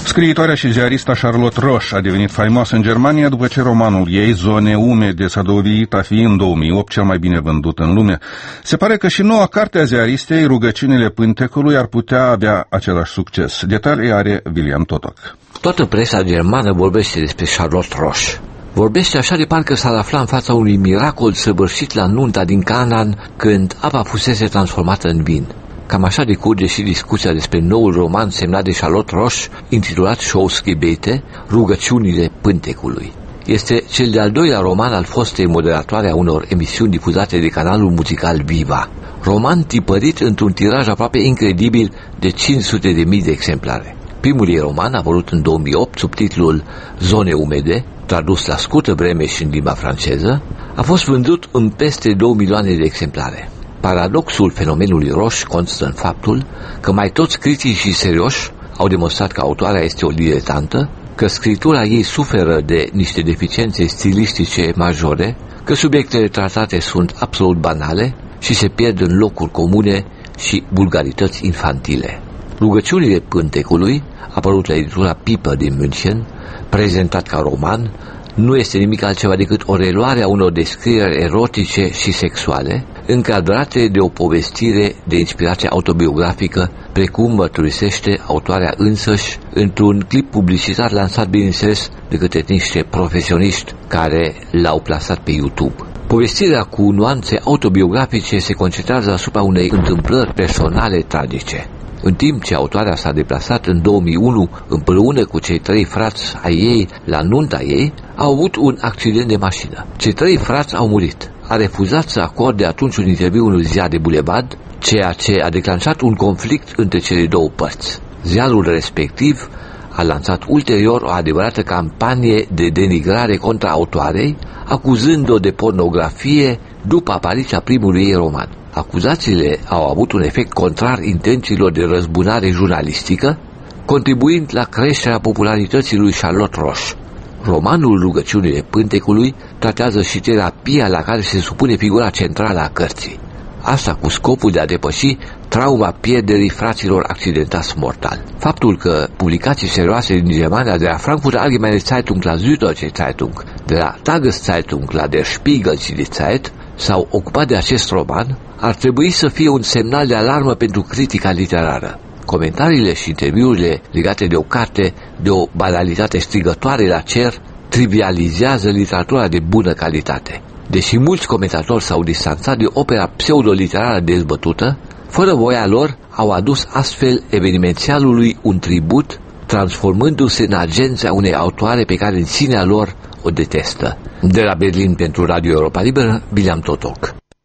Scriitoarea și ziarista Charlotte Roche a devenit faimoasă în Germania după ce romanul ei, Zone umede, s-a dovedit a fi în 2008 cel mai bine vândut în lume. Se pare că și noua carte a ziaristei, Rugăciunile Pântecului, ar putea avea același succes. Detalii are William Totoc. Toată presa germană vorbește despre Charlotte Roche. Vorbește așa de parcă s-ar afla în fața unui miracol săvârșit la nunta din Canaan, când apa fusese transformată în vin. Cam așa decurge și discuția despre noul roman semnat de Charlotte Roche, intitulat Stoßgebete, Rugăciunile Pântecului. Este cel de-al doilea roman al fostei moderatoare a unor emisiuni difuzate de canalul muzical Viva. Roman tipărit într-un tiraj aproape incredibil de 500.000 de exemplare. Primul ei roman, apărut în 2008 sub titlul Zone umede, tradus la scurtă vreme și în limba franceză, a fost vândut în peste 2 milioane de exemplare. Paradoxul fenomenului Roche constă în faptul că mai toți criticii serioși au demonstrat că autoarea este o diletantă, că scriptura ei suferă de niște deficiențe stilistice majore, că subiectele tratate sunt absolut banale și se pierd în locuri comune și vulgarități infantile. Rugăciunile Pântecului, apărut la editura Piper din München, prezentat ca roman, nu este nimic altceva decât o reluare a unor descrieri erotice și sexuale, încadrate de o povestire de inspirație autobiografică, precum mărturisește autoarea însăși într-un clip publicitar lansat, bineînțeles, de către niște profesioniști care l-au plasat pe YouTube. Povestirea cu nuanțe autobiografice se concentrează asupra unei întâmplări personale tragice. În timp ce autoarea s-a deplasat în 2001 împreună cu cei 3 frați ai ei la nunta ei, au avut un accident de mașină. Cei 3 frați au murit. A refuzat să acorde atunci un interviu unui ziar de bulevard, ceea ce a declanșat un conflict între cele două părți. Ziarul respectiv a lansat ulterior o adevărată campanie de denigrare contra autoarei, acuzând-o de pornografie după apariția primului ei roman. Acuzațiile au avut un efect contrar intențiilor de răzbunare jurnalistică, contribuind la creșterea popularității lui Charlotte Roche. Romanul Rugăciunile Pântecului tratează și terapia la care se supune figura centrală a cărții. Asta cu scopul de a depăși trauma pierderii fraților accidentați mortal. Faptul că publicații serioase din Germania, de la Frankfurter Allgemeine Zeitung la Süddeutsche Zeitung, de la Tageszeitung la Der Spiegel și Die Zeit, s-au ocupat de acest roman, ar trebui să fie un semnal de alarmă pentru critica literară. Comentariile și interviurile legate de o carte de o banalitate strigătoare la cer trivializează literatura de bună calitate. Deși mulți comentatori s-au distanțat de opera pseudoliterară dezbătută, fără voia lor au adus astfel evenimențialului un tribut, transformându-se în agența unei autoare pe care în sinea lor o detestă. De la Berlin pentru Radio Europa Liberă, William Totoc.